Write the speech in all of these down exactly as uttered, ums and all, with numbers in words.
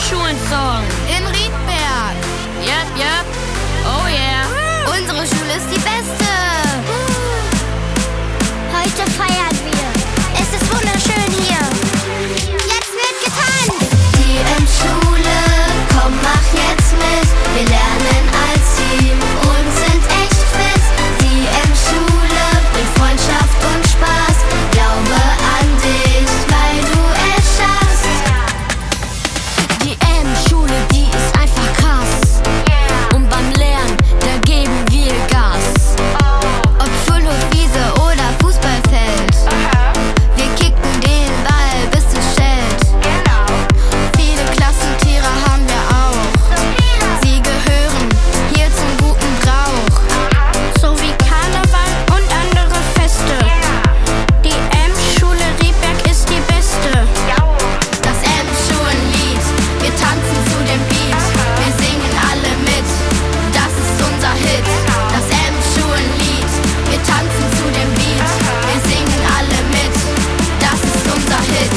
M-Schulen-Song. In Riedberg. Yep, yep. Oh yeah. Unsere Schule ist die beste. Heute feiern wir. Es ist wunderschön hier. Jetzt wird getanzt. Die M-Schule, komm, mach jetzt mit. Wir lernen als Team und sind echt fit. Die M-Schule bringt Freundschaft und Spaß. Glaube an dich, weil du es schaffst. Die M-Schule, die ist einfach krass. Und beim Lernen, da geben wir Gas. Ob Schulhof, Wiese oder Fußballfeld. Wir kicken den Ball, bis es schellt. Viele Klassentiere haben wir auch. Sie gehören hier zum guten Brauch. So wie Karneval und andere Feste. Die M-Schule Riedberg ist die beste. Das M-Schulenlied, wir tanzen zu dem Beat. Wir singen alle mit, das ist unser Hit. Das M-Schulenlied, wir tanzen zu dem Beat. Wir singen alle mit, das ist unser Hit.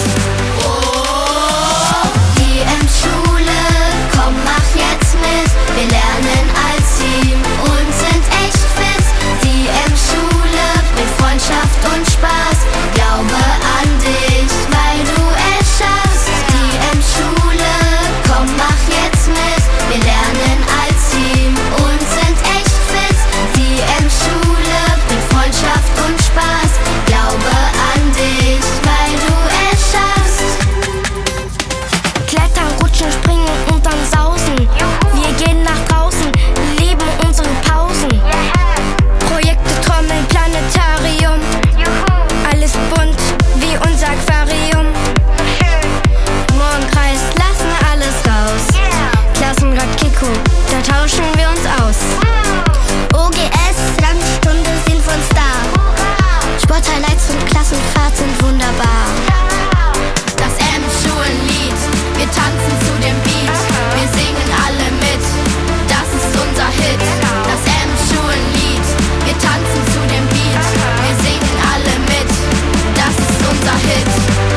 Oh, die M-Schule, komm, mach jetzt mit. Wir lernen als Team und sind echt fit. Die M-Schule bringt Freundschaft und Spaß. Glaube an dich, weil du es schaffst. Die M-Schule, komm, mach jetzt mit. Wir lernen als Team und sind echt fit. Die M-Schule bringt Freundschaft und Spaß. Glaube an dich, weil du es schaffst. Klettern, rutschen, springen und dann sausen. Wir gehen nach draußen, lieben unsere Pausen. Projekte, Trommeln, Planetarium. Alles bunt wie unser Aquarium. Morgenkreis, lassen alles raus. Klassenrat Kiko, da tauschen wir uns aus. O G S, Landstunde sind für uns da. Sporthighlights und Klassenfahrt sind wunderbar. Das M-Schulenlied, wir tanzen zu dem Beat. Wir singen alle mit, das ist unser Hit. Das M-Schulenlied, wir tanzen zu dem Beat. Wir singen alle mit, das ist unser Hit.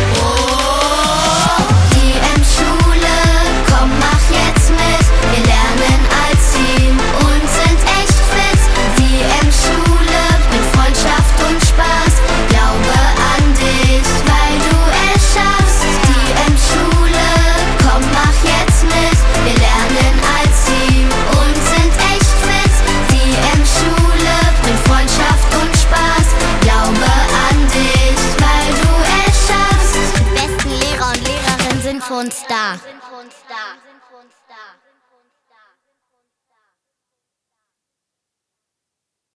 Oh, die M-Schule, komm, mach jetzt mit. Wir lernen als Team und sind echt fit. Die M-Schule bringt Freundschaft und Spaß. Glaube an dich, weil du es schaffst. Die M-Schule, komm, mach jetzt mit. Wir lernen als Team und sind echt fit. Die M-Schule bringt Freundschaft und Spaß. Glaube an dich, weil du es schaffst. Die besten Lehrer und Lehrerinnen sind für uns da.